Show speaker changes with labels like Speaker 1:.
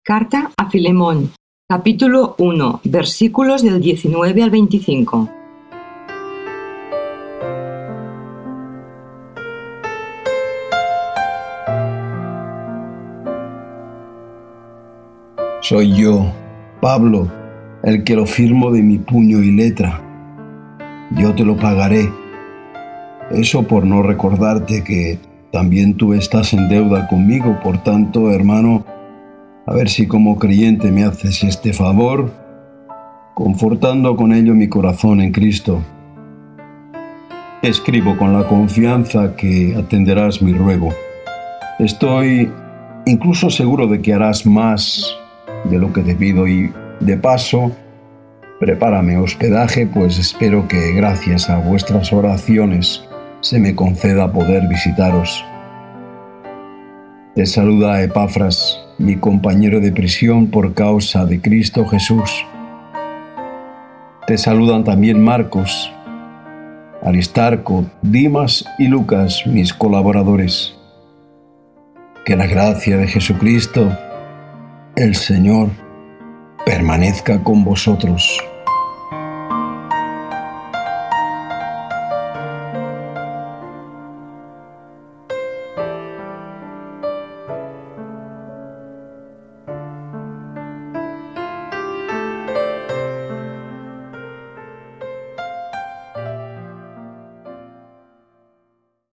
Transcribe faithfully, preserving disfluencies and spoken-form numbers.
Speaker 1: Carta a Filemón, capítulo uno, versículos del diecinueve al veinticinco.
Speaker 2: Soy yo, Pablo, el que lo firmo de mi puño y letra. Yo te lo pagaré. Eso por no recordarte que también tú estás en deuda conmigo. Por tanto, hermano, a ver si como creyente me haces este favor, confortando con ello mi corazón en Cristo. Escribo con la confianza que atenderás mi ruego. Estoy incluso seguro de que harás más de lo que te pido y, de paso, prepárame hospedaje, pues espero que gracias a vuestras oraciones se me conceda poder visitaros. Te saluda Epafras, mi compañero de prisión por causa de Cristo Jesús. Te saludan también Marcos, Aristarco, Dimas y Lucas, mis colaboradores. Que la gracia de Jesucristo, el Señor, permanezca con vosotros.